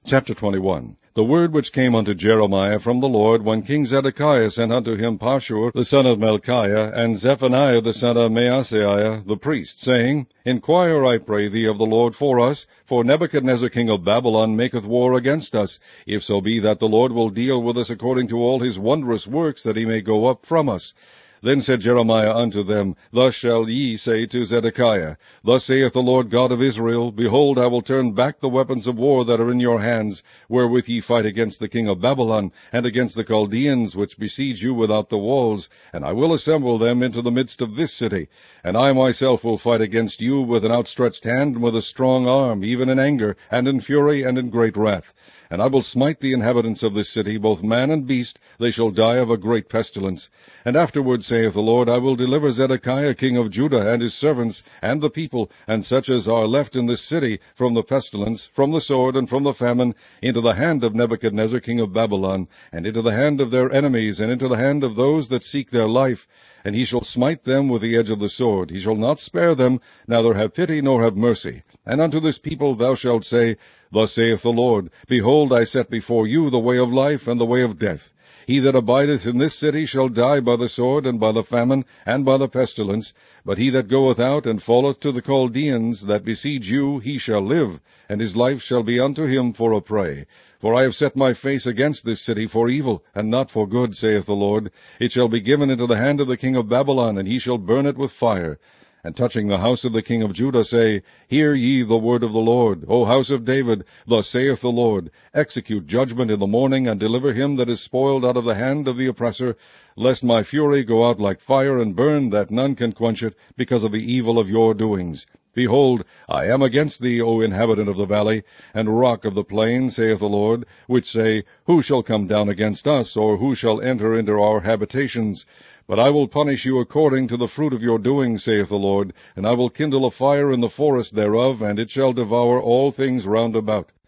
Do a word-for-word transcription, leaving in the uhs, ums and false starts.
Chapter twenty-one. The word which came unto Jeremiah from the Lord, when King Zedekiah sent unto him Pashur the son of Melchiah, and Zephaniah the son of Maaseiah the priest, saying, Inquire, I pray thee, of the Lord for us, for Nebuchadnezzar king of Babylon maketh war against us, if so be that the Lord will deal with us according to all his wondrous works, that he may go up from us. Then said Jeremiah unto them, Thus shall ye say to Zedekiah, Thus saith the Lord God of Israel, Behold, I will turn back the weapons of war that are in your hands, wherewith ye fight against the king of Babylon, and against the Chaldeans, which besiege you without the walls, and I will assemble them into the midst of this city. And I myself will fight against you with an outstretched hand, and with a strong arm, even in anger, and in fury, and in great wrath. And I will smite the inhabitants of this city, both man and beast, they shall die of a great pestilence. And afterward, saith the Lord, I will deliver Zedekiah king of Judah, and his servants, and the people, and such as are left in this city, from the pestilence, from the sword, and from the famine, into the hand of Nebuchadnezzar king of Babylon, and into the hand of their enemies, and into the hand of those that seek their life. And he shall smite them with the edge of the sword. He shall not spare them, neither have pity nor have mercy. And unto this people thou shalt say, Thus saith the Lord, Behold, I set before you the way of life and the way of death. He that abideth in this city shall die by the sword, and by the famine, and by the pestilence. But he that goeth out and falleth to the Chaldeans that besiege you, he shall live, and his life shall be unto him for a prey. For I have set my face against this city for evil, and not for good, saith the Lord. It shall be given into the hand of the king of Babylon, and he shall burn it with fire. And touching the house of the king of Judah, say, Hear ye the word of the Lord, O house of David, thus saith the Lord, Execute judgment in the morning, and deliver him that is spoiled out of the hand of the oppressor, lest my fury go out like fire, and burn, that none can quench it, because of the evil of your doings. Behold, I am against thee, O inhabitant of the valley, and rock of the plain, saith the Lord, which say, Who shall come down against us, or who shall enter into our habitations? But I will punish you according to the fruit of your doings, saith the Lord, and I will kindle a fire in the forest thereof, and it shall devour all things round about.